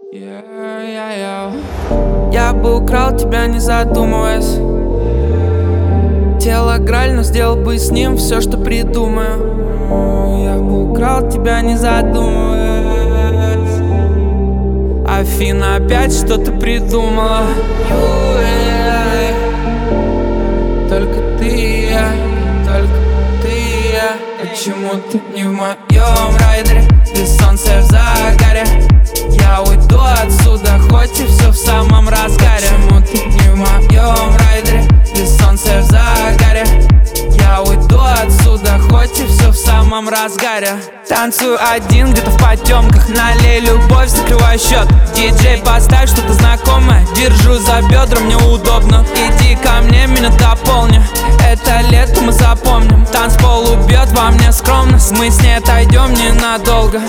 Я бы украл тебя, не задумываясь. Тело граль, но сделал бы с ним все, что придумаю. Я бы украл тебя, не задумываясь. Афина опять что-то придумала. Только ты и я, только ты и я. Почему ты не в моем райдере? Ты солнце в загаре. Я уйду отсюда, хоть и все в самом разгаре. Почему ты не в моем райдере? Ты солнце в загаре. Я уйду отсюда, хоть и все в самом разгаре. Танцую один где-то в потемках. Налей любовь, закрывай счет. Диджей, поставь что-то знакомое. Держу за бедра, мне удобно. Иди ко мне, меня дополни. Это лето мы запомним. Танцпол убьет во мне скромность. Мы с ней отойдем ненадолго.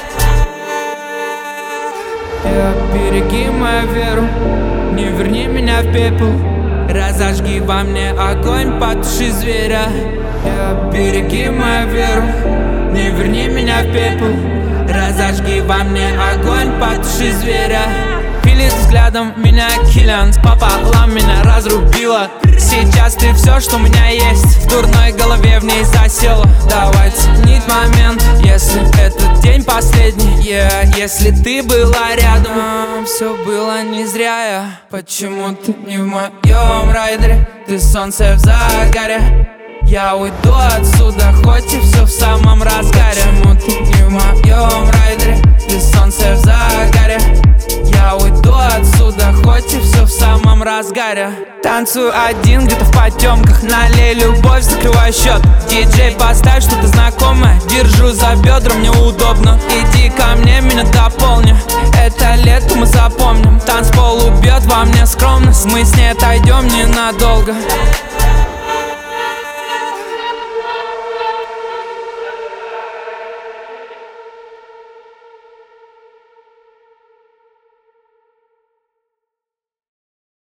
Береги мою веру, не верни меня в пепел. Разожги во мне огонь, потуши зверя. Береги мою веру, не верни меня в пепел. Разожги во мне огонь, потуши зверя. Пилит взглядом меня Киллиан, пополам меня разрубила. Сейчас ты все, что у меня есть, в дурной голове в ней засела. Давай ценить момент, если этот день последний. Если ты была рядом, все было не зря. Почему ты не в моем райдере? Ты солнце в загаре. Я уйду отсюда, хоть и все в самом разгаре. Почему ты не в моем райдере? Ты солнце в загаре. Я уйду отсюда, хоть и все в самом разгаре. Танцую один где-то в потемках. Налей любовь, закрывай счет. Диджей, поставь что-то знакомое. Держу за бедра, мне удобно. Иди ко мне, меня дополни. Это лето мы запомним. Танцпол убьет во мне скромность. Мы с ней отойдем ненадолго.